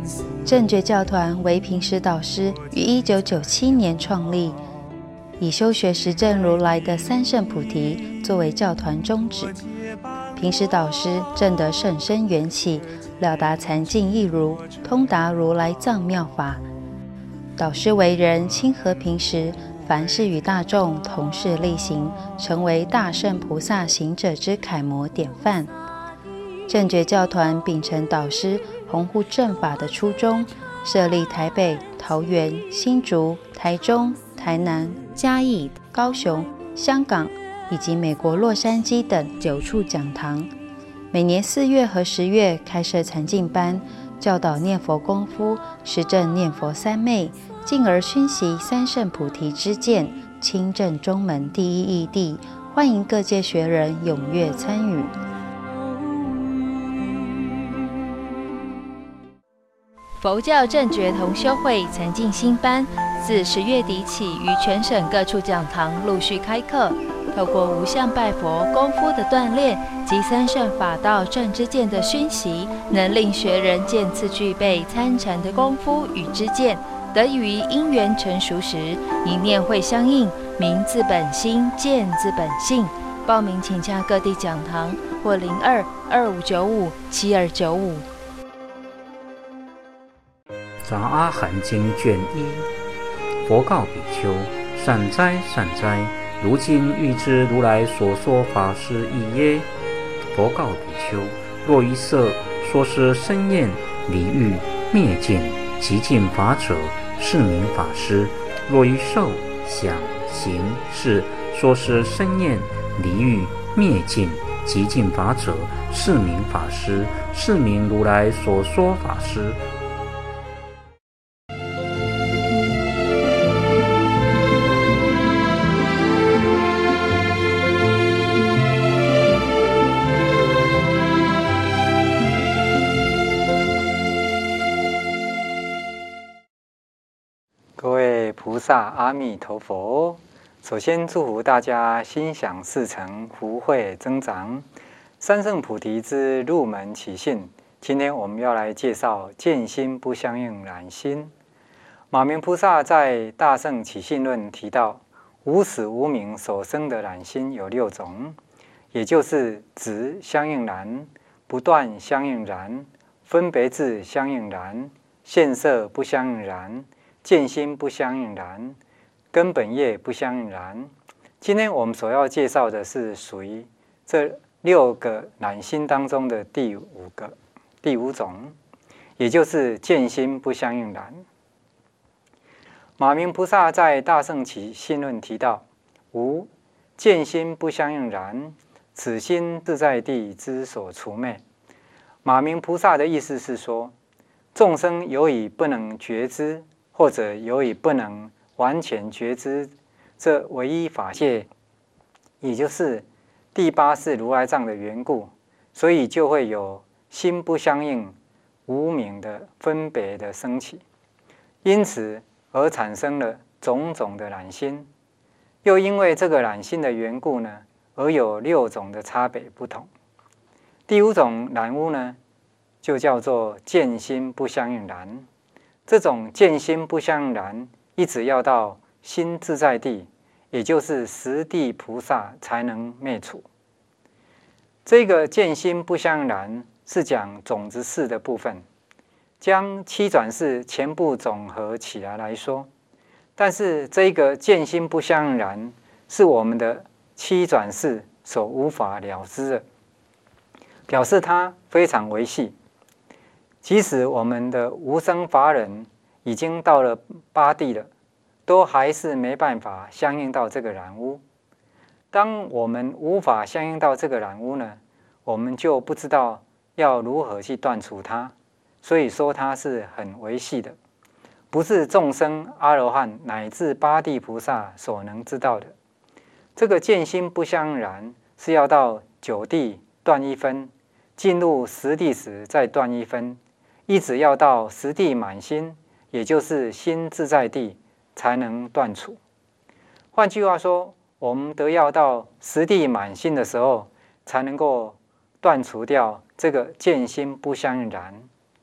正觉教团为平时导师于1997年创立，以修学实证如来的三圣菩提作为教团宗旨。平时导师证得甚深缘起，了达禅境一如，通达如来藏妙法。导师为人亲和平时，凡事与大众同事力行，成为大圣菩萨行者之楷模典范。正觉教团秉承导师弘护正法的初衷，设立台北、桃园、新竹、台中、台南、嘉义、高雄、香港以及美国洛杉矶等9处讲堂。每年4月和10月开设禅净班，教导念佛功夫，实证念佛三昧，进而熏习三圣菩提之见，亲证中门第一义谛，欢迎各界学人踊跃参与。佛教正觉同修会禅净新班自10月底起，于全省各处讲堂陆续开课，透过无相拜佛功夫的锻炼及三圣法道正知见的熏习，能令学人渐次具备参禅的功夫与知见，得以于因缘成熟时，一念会相应，明自本心，见自本性。报名请洽各地讲堂或02-2595-7295。 杂阿含经卷1，佛告比丘：善哉，善哉！如今欲知如来所说法是义耶？佛告比丘：若于色说是身厌离欲灭尽极尽法者，是名法师；若于受想行识说是身厌离欲灭尽极尽法者，是名法师，是名如来所说法师。 各位菩萨，阿弥陀佛！首先祝福大家心想事成，福慧增长。三圣菩提之入门起信，今天我们要来介绍见心不相应染心。马明菩萨在《大圣起信论》提到，无始无明所生的染心有6种，也就是执相应染、不断相应染、分别智相应染、现色不相应染、见心不相应染、根本业不相应染。今天我们所要介绍的是属于这6个染心当中的第5种，也就是见心不相应染。马明菩萨在《大圣起信论》提到：无见心不相应染，此心自在地之所除灭。马明菩萨的意思是说，众生由于不能觉知，或者由于不能完全觉知这唯一法界，也就是第8世如来藏的缘故，所以就会有心不相应、无明的分别的升起，因此而产生了种种的染心。又因为这个染心的缘故呢，而有6种的差别不同。第5种染污呢，就叫做见心不相应染。这种见心不相应染，一直要到心自在地，也就是十地菩萨才能灭除。这个见心不相应染是讲种子识的部分，将7转识全部总合起来说。但是这个见心不相应染是我们的7转识所无法了知的，表示它非常微细。即使我们的无生法忍已经到了8地了，都还是没办法相应到这个染污。当我们无法相应到这个染污呢，我们就不知道要如何去断除它。所以说它是很微细的，不是众生阿罗汉乃至8地菩萨所能知道的。这个见心不相应染是要到9地断1分，进入10地时再断1分，一直要到10地满心，也就是心自在地才能断除。换句话说，我们得要到10地满心的时候，才能够断除掉这个见心不相应染。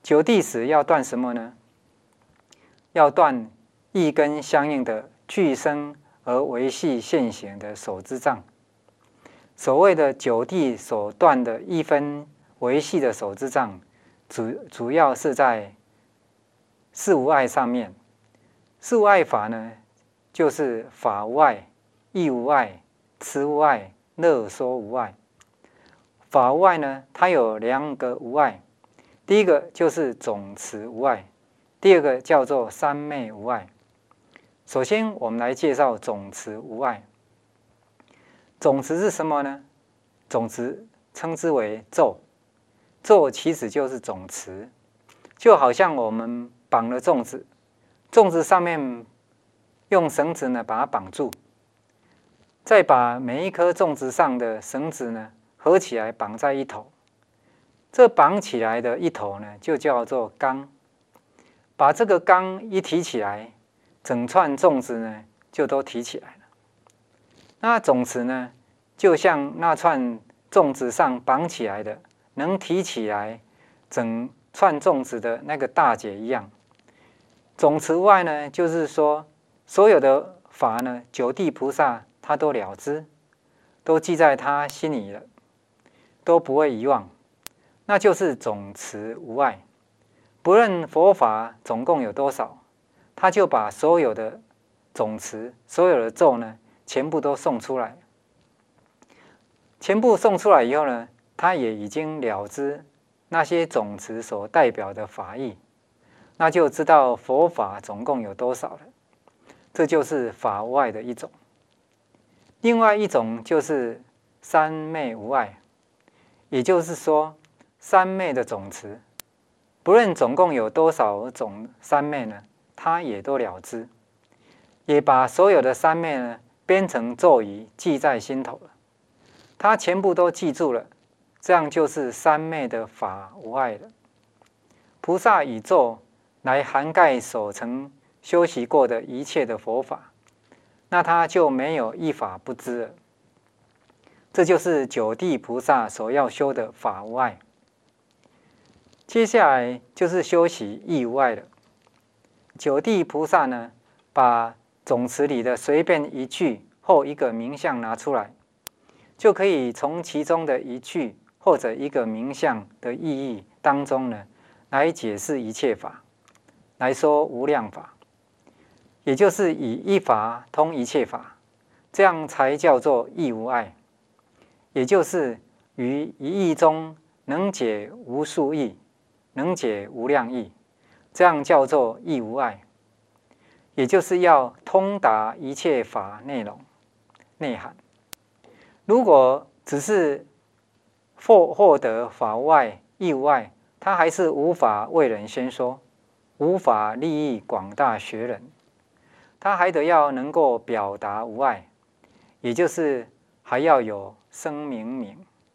九地时要断什么呢？要断一根相应的俱生而维系现行的手之障。所谓的九地所断的一分维系的手之障，主要是在四无碍上面。四无碍法呢，就是法无碍、义无碍、慈无碍、乐说无碍。法无碍呢，它有2个无碍，第一个就是总持无碍，第二个叫做三昧无碍。首先，我们来介绍总持无碍。总持是什么呢？总持称之为咒，咒其实就是总持，就好像我们绑了粽子，粽子上面用绳子呢把它绑住，再把每一颗粽子上的绳子呢合起来绑在一头。这绑起来的一头呢，就叫做纲。把这个纲一提起来，整串粽子呢就都提起来了。那总持呢，就像那串粽子上绑起来的，能提起来整串粽子的那个大姐一样。总持无碍呢，就是说所有的法呢，九地菩萨他都了知，都记在他心里了，都不会遗忘，那就是总持无碍。不论佛法总共有多少，他就把所有的总持、所有的咒呢，全部都送出来。全部送出来以后呢，他也已经了知那些总持所代表的法义，那就知道佛法总共有多少了。这就是法无碍的一种。另外一种就是三昧无碍，也就是说三昧的总持，不论总共有多少种三昧呢，他也都了知，也把所有的三昧呢编成咒语记在心头了，他全部都记住了，这样就是三昧的法无碍了。菩萨以咒来涵盖所曾修习过的一切的佛法，那他就没有一法不知了。这就是九地菩萨所要修的法无碍。接下来就是修习义无碍了。九地菩萨呢，把总持里的随便一句或一个名相拿出来，就可以从其中的一句或者一个名相的意义当中呢，来解释一切法，来说无量法，也就是以一法通一切法，这样才叫做义无碍，也就是于一义中能解无数义，能解无量义，这样叫做义无碍，也就是要通达一切法内容内涵。如果只是获得法无碍、义无碍，他还是无法为人宣说，无法利益广大学人。他还得要能够表达无碍，也就是还要有声明明，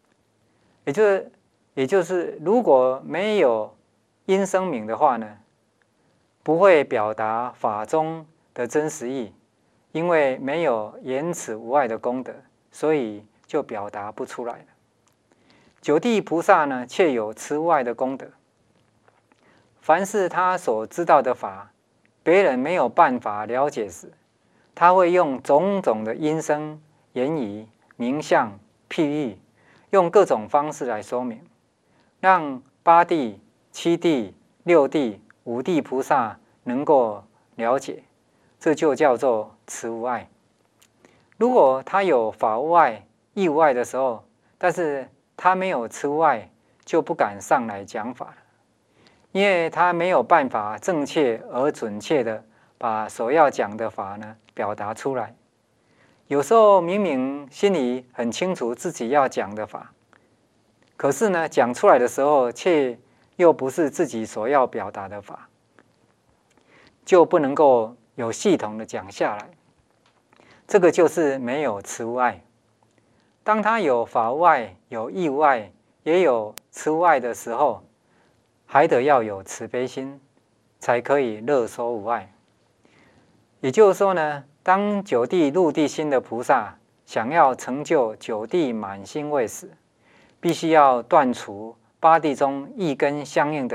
也就是如果没有因声明的话呢，不会表达法中的真实义，因为没有言辞无碍的功德，所以就表达不出来了。九地菩萨呢，却有持无碍的功德。凡是他所知道的法，别人没有办法了解时，他会用种种的音声、言语、名相、譬喻，用各种方式来说明，让八地、七地、六地、五地菩萨能够了解，这就叫做持无碍。如果他有法无碍、义无碍的时候，但是他没有持无碍，就不敢上来讲法了，因为他没有办法正确而准确的把所要讲的法呢表达出来。有时候明明心里很清楚自己要讲的法，可是呢讲出来的时候却又不是自己所要表达的法，就不能够有系统的讲下来。这个就是没有持无碍。当他有法无碍、有义无碍，也有持无碍的时候，还得要有慈悲心，才可以乐说无碍。也就是说呢，当九地入地心的菩萨想要成就九地满心位时，必须要断除八地中一根相应的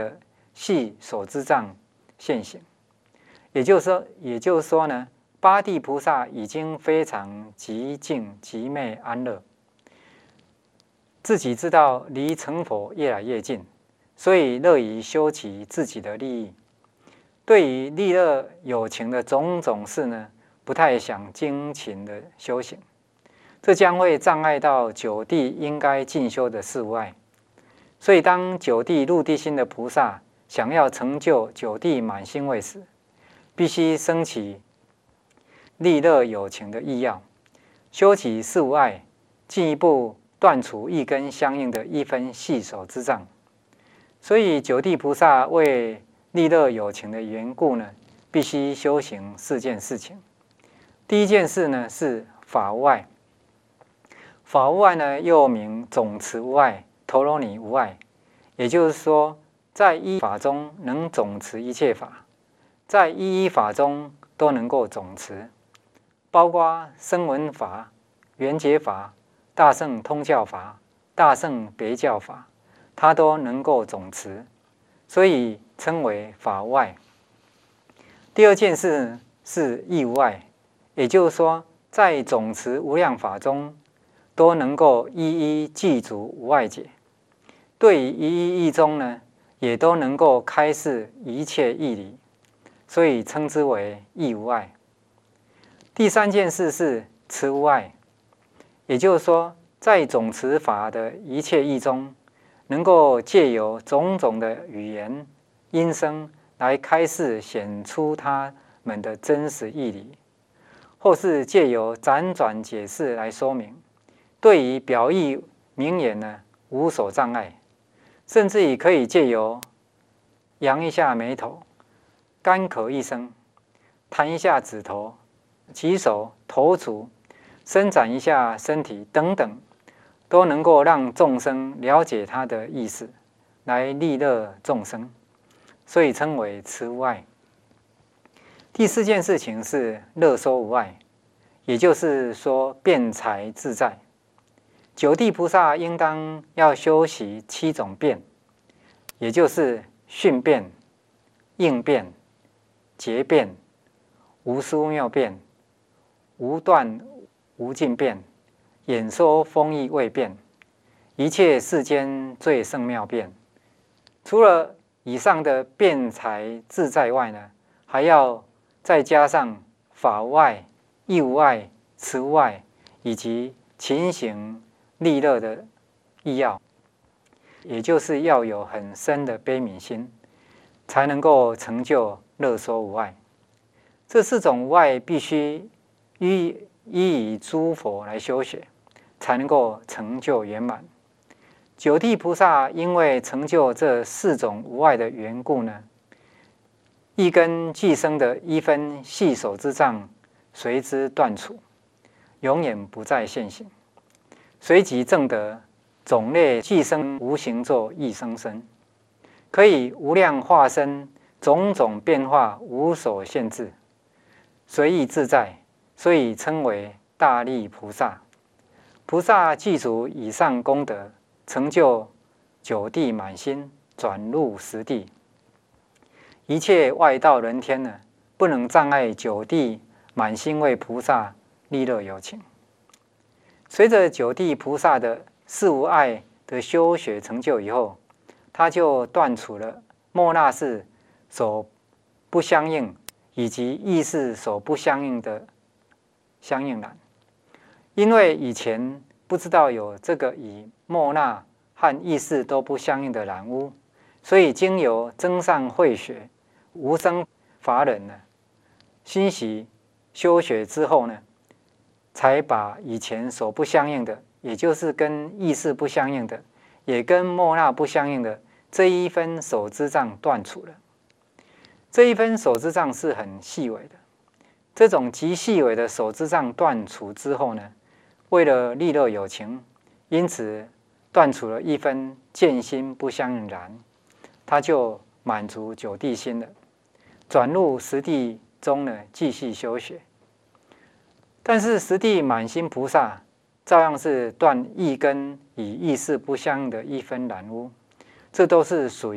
系所知障现行。也就是说呢，八地菩萨已经非常极静极昧安乐，自己知道离成佛越来越近，所以乐于修习自己的利益。对于利乐有情的种种事呢，不太想精勤的修行，这将会障碍到九地应该进修的事无碍。所以当九地入地心的菩萨想要成就九地满心位时，必须升起利乐有情的意要，修习事无碍，进一步断除一根相应的一分系手之障。所以九地菩萨为利乐有情的缘故呢，必须修行4件事情。第一件事呢是法无碍。法无碍呢又名总持无碍、陀罗尼无碍，也就是说，在一法中能总持一切法，在一法中都能够总持，包括声闻法、缘觉法、大乘通教法、大乘别教法，它都能够总持，所以称为法无碍。第二件事是义无碍，也就是说，在总持无量法中，都能够一一具足无碍解。对于一义中呢，也都能够开示一切义理，所以称之为义无碍。第三件事是持无碍，也就是说，在总持法的一切义中，能够借由种种的语言、音声来开示显出他们的真实义理，或是借由辗转解释来说明，对于表意明言呢无所障碍，甚至于可以借由扬一下眉头、干咳一声、弹一下指头、举手投足、伸展一下身体等等，都能够让众生了解他的意思，来利乐众生，所以称为持无碍。第4件事情是乐说无碍，也就是说辩才自在。九地菩萨应当要修习7种辩，也就是训辩、应辩、结辩、无殊妙辩、无断无尽辩、演说丰益未辩，一切世间最胜妙辩。除了以上的辩才自在外呢，还要再加上法无碍、义无碍、持无碍，以及勤行利乐的意要，也就是要有很深的悲悯心，才能够成就乐说无碍。这4种无碍必须依以诸佛来修学，才能够成就圆满。九地菩萨因为成就这4种无碍的缘故呢，一根俱生的一分系手之障随之断除，永远不再现行，随即证得种类俱生无形作一生身，可以无量化身，种种变化无所限制，随意自在，所以称为大利菩萨。菩萨具足以上功德，成就九地满心，转入10地，一切外道人天呢，不能障碍九地满心为菩萨利乐有情。随着九地菩萨的事无碍的修学成就以后，他就断除了末那识所不相应以及意识所不相应的相应染。因为以前不知道有这个以末那和意识都不相应的染污，所以经由增上慧学无生法忍呢，欣习修学之后呢，才把以前所不相应的，也就是跟意识不相应的，也跟末那不相应的这一分手之障断除了。这一分手之障是很细微的，这种极细微的手之障断除之后呢，为了利乐有情，因此断除了一分见心不相应染，他就满足九地心了，转入10地中呢继续修学。但是10地满心菩萨照样是断一根以意识不相应的一分染污，这都是属于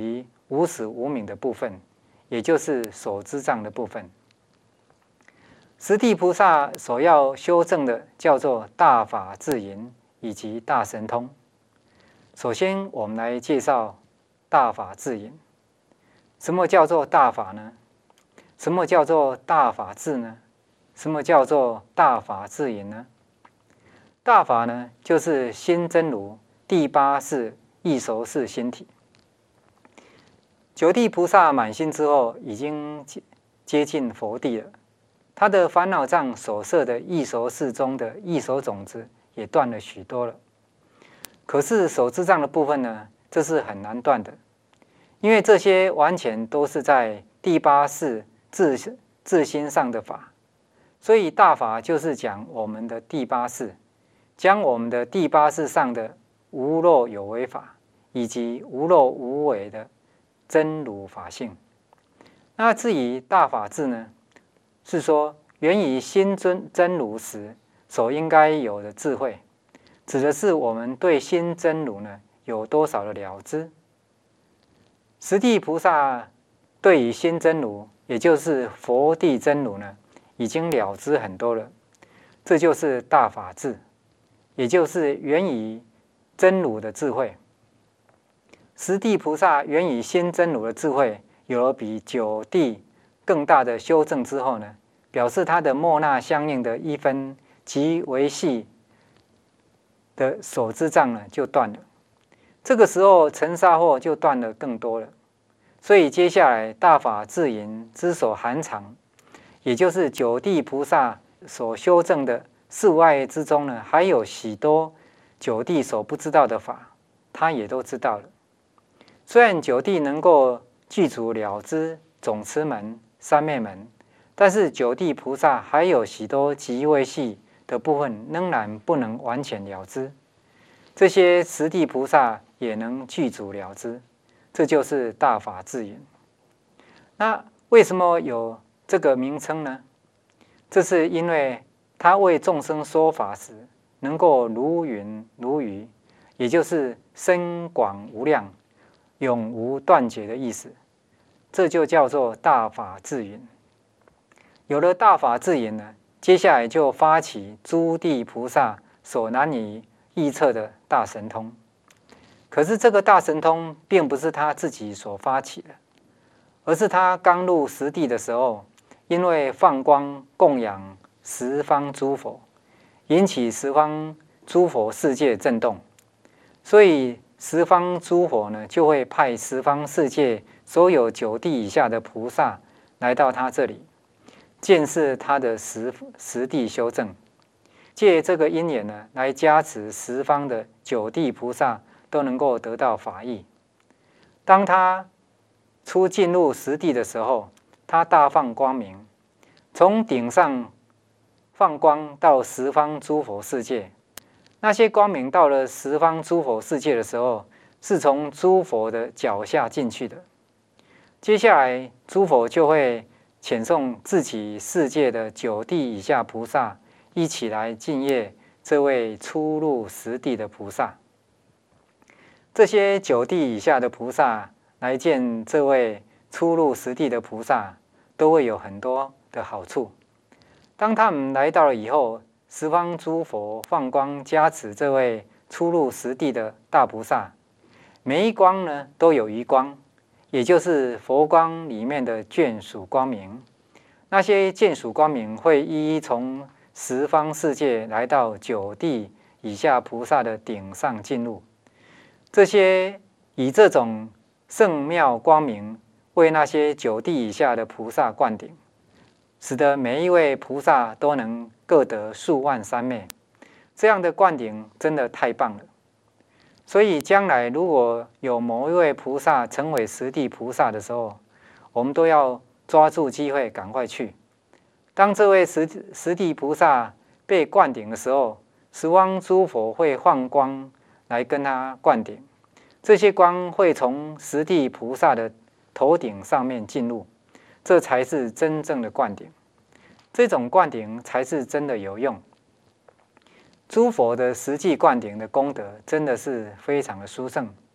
无始无明的部分，也就是所知障的部分。十地菩萨所要修正的叫做大法智隐以及大神通。首先，我们来介绍大法智隐。什么叫做大法呢？什么叫做大法智呢？什么叫做大法智隐呢？大法呢，就是心真如第八识异熟识心体。九地菩萨满心之后，已经接近佛地了。他的烦恼障所摄的异熟识中的异熟种子也断了许多了。可是所知障的部分呢，这是很难断的，因为这些完全都是在第八识自心上的法。所以大法就是讲我们的第八识，将我们的第八识上的无漏有为法，以及无漏无为的真如法性。那至于大法智呢，是说源于心真如时所应该有的智慧，指的是我们对心真如呢有多少的了知。十地菩萨对于心真如，也就是佛地真如呢，已经了知很多了，这就是大法智，也就是源于真如的智慧。十地菩萨源于心真如的智慧，有了比九地更大的修正之后呢，表示它的末那相应的一分及维系的所知障呢就断了。这个时候尘沙惑就断了更多了。所以接下来大法智隐之所含藏，也就是九地菩萨所修正的事外之中呢，还有许多九地所不知道的法，他也都知道了。虽然九地能够具足了知总持门、三昧门，但是九地菩萨还有许多极微细的部分仍然不能完全了知，这些十地菩萨也能具足了知，这就是大法智隐。那为什么有这个名称呢？这是因为他为众生说法时能够如云如雨，也就是深广无量、永无断绝的意思，这就叫做大法智隐。有了大法智隐呢，接下来就发起诸地菩萨所难以臆测的大神通。可是这个大神通并不是他自己所发起的，而是他刚入十地的时候，因为放光供养十方诸佛，引起十方诸佛世界震动，所以十方诸佛呢就会派十方世界所有九地以下的菩萨来到他这里，见识他的十地修正，借这个因缘呢来加持十方的九地菩萨都能够得到法益。当他初进入十地的时候，他大放光明，从顶上放光到十方诸佛世界。那些光明到了十方诸佛世界的时候，是从诸佛的脚下进去的。接下来诸佛就会遣送自己世界的九地以下菩萨一起来敬业这位初入十地的菩萨。这些九地以下的菩萨来见这位初入十地的菩萨，都会有很多的好处。当他们来到了以后，十方诸佛放光加持这位初入十地的大菩萨，每一光呢都有余光，也就是佛光里面的眷属光明。那些眷属光明会一一从十方世界来到九地以下菩萨的顶上进入。这些以这种圣妙光明为那些九地以下的菩萨灌顶，使得每一位菩萨都能各得数万三昧。这样的灌顶真的太棒了。所以将来如果有某一位菩萨成为十地菩萨的时候，我们都要抓住机会赶快去。当这位十地菩萨被灌顶的时候，十方诸佛会放光来跟他灌顶，这些光会从十地菩萨的头顶上面进入，这才是真正的灌顶。这种灌顶才是真的有用。诸佛的实际灌顶的功德真的是非常的殊胜。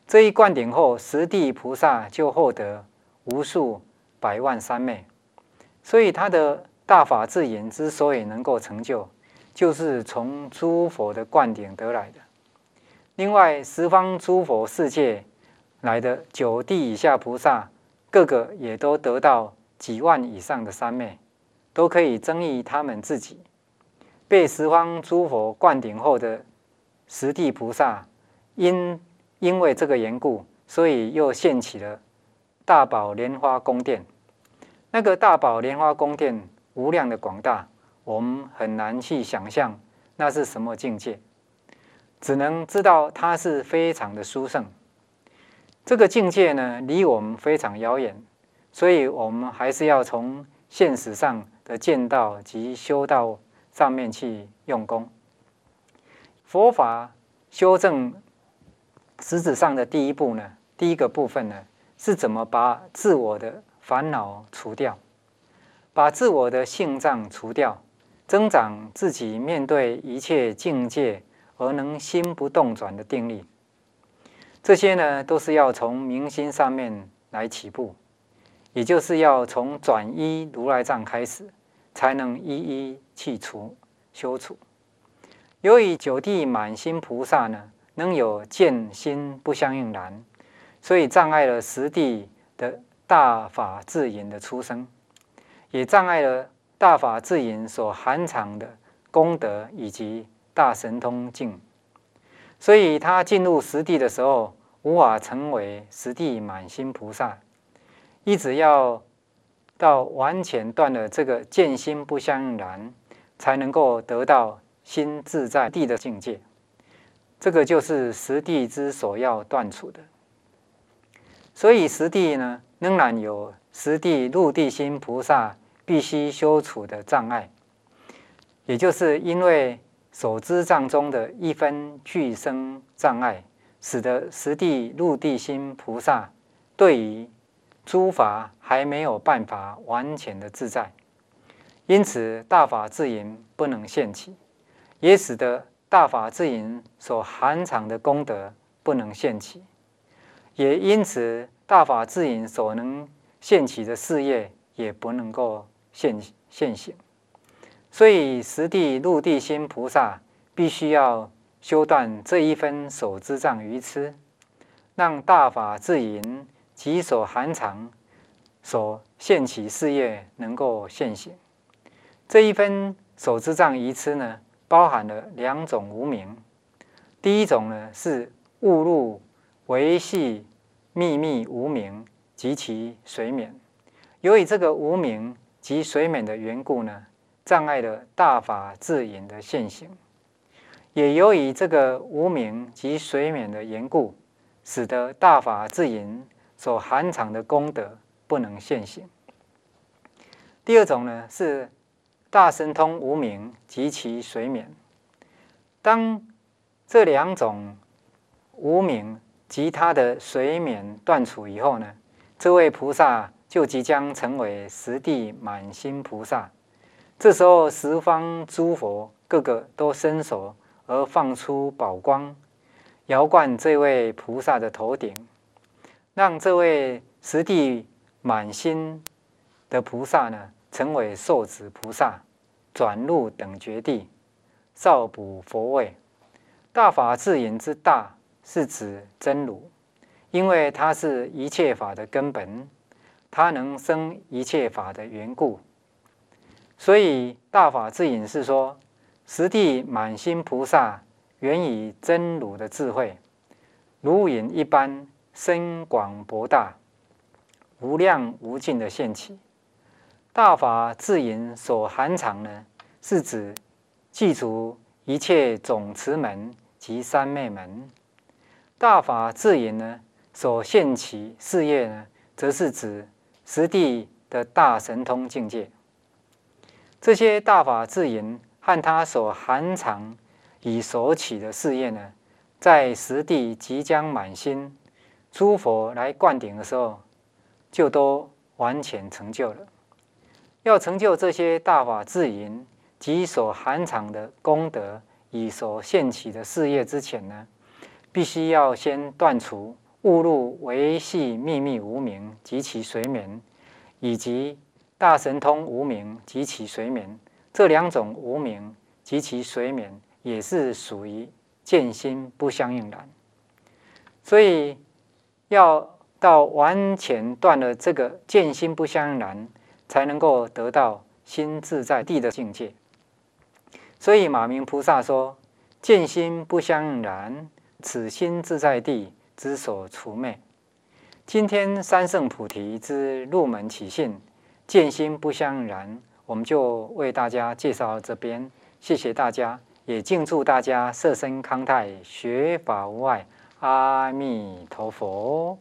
这一灌顶后，十地菩萨就获得无数百万三昧。所以他的大法智隐之所以能够成就，就是从诸佛的灌顶得来的。另外，十方诸佛世界来的九地以下菩萨，个个也都得到几万以上的三昧，都可以增益他们自己。被十方诸佛灌顶后的十地菩萨，因为这个缘故，所以又现起了大宝莲花宫殿。那个大宝莲花宫殿无量的广大，我们很难去想象那是什么境界，只能知道它是非常的殊胜。这个境界呢，离我们非常遥远，所以我们还是要从现实上的见道及修道上面去用功。佛法修正实质上的第一步呢，第一个部分呢，是怎么把自我的烦恼除掉，把自我的性障除掉，增长自己面对一切境界而能心不动转的定力。这些呢，都是要从明心上面来起步，也就是要从转依如来藏开始，才能一一去除修除。由于九地满心菩萨呢，能有见心不相应然，所以障碍了十地的大法智隐的出生，也障碍了大法智隐所含藏的功德以及大神通境。所以他进入十地的时候，无法成为十地满心菩萨，一直要到完全断了这个见心不相应然，才能够得到心自在地的境界。这个就是十地之所要断除的。所以十地呢，仍然有十地入地心菩萨必须修除的障碍，也就是因为所知障中的一分俱生障碍，使得十地入地心菩萨对于诸法还没有办法完全的自在，因此大法智隐不能现起，也使得大法智隐所含藏的功德不能现起，也因此大法智隐所能现起的事业也不能够现行。所以十地入地心菩萨必须要修断这一分所知障愚痴，让大法智隐其所含藏所现起事业能够现行。这一分所知障愚痴呢，包含了两种无明。第一种呢，是误入维系秘密无明及其随眠。由于这个无明及随眠的缘故呢，障碍了大法智隐的现行。也由于这个无明及随眠的缘故，使得大法智隐所含藏的功德不能现行。第二种呢，是大神通无明及其随眠。当这两种无明及他的随眠断除以后呢，这位菩萨就即将成为十地满心菩萨。这时候十方诸佛个个都伸手而放出宝光，摇灌这位菩萨的头顶，让这位十地满心的菩萨呢，成为受持菩萨，转入等觉地，少补佛位。大法智隐之大，是指真如，因为它是一切法的根本，它能生一切法的缘故。所以大法智隐是说，十地满心菩萨原以真如的智慧，如影一般深广博大，无量无尽的现起。大法智隐所含藏呢，是指具足一切总持门及三昧门。大法智隐呢，所现起事业呢，则是指十地的大神通境界。这些大法智隐和他所含藏以所起的事业呢，在十地即将满心，诸佛来灌顶的时候，就都完全成就了。要成就这些大法智隐及所含藏的功德以所现起的事业之前呢，必须要先断除误入维系秘密无明及其随眠，以及大神通无明及其随眠，这2种无明及其随眠也是属于见心不相应然。所以要到完全断了这个见心不相应然，才能够得到心自在地的境界。所以马明菩萨说：见心不相应然，此心自在地之所除灭。今天三圣菩提之入门起信，见心不相应然，我们就为大家介绍到这边。谢谢大家，也敬祝大家色身康泰，学法无碍。阿弥陀佛。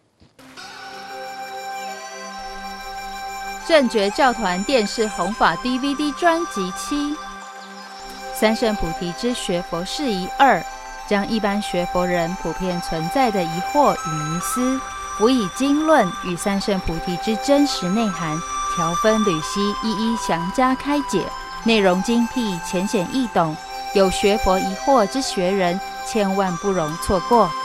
正觉教团电视弘法 DVD 专辑7，三圣菩提之学佛事宜2，将一般学佛人普遍存在的疑惑与迷思，辅以经论与三圣菩提之真实内涵，条分缕析，一一详加开解，内容精辟，浅显易懂。有学佛疑惑之学人，千万不容错过。